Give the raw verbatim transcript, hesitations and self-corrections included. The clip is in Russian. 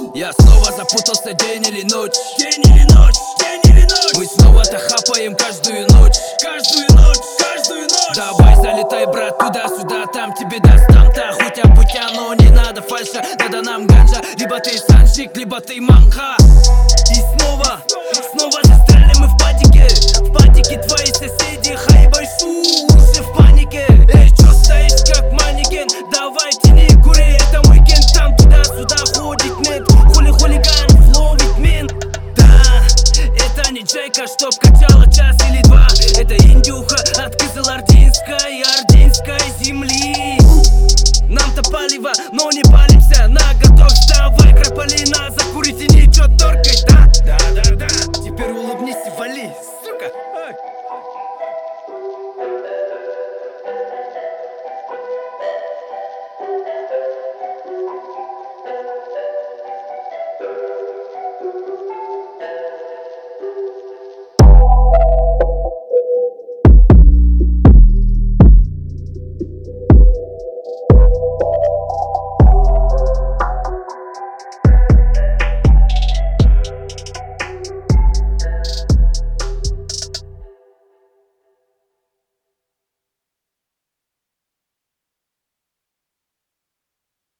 Я снова запутался, день или ночь. День или ночь, день или ночь. Мы снова-то хапаем каждую ночь. Каждую ночь, каждую ночь. Давай залетай, брат, туда-сюда, там тебе достам-то. Хоть обутя, но не надо фальша, надо нам ганджа. Либо ты санжик, либо ты манха. И снова, снова застряли мы в падике. В падике твои соседи.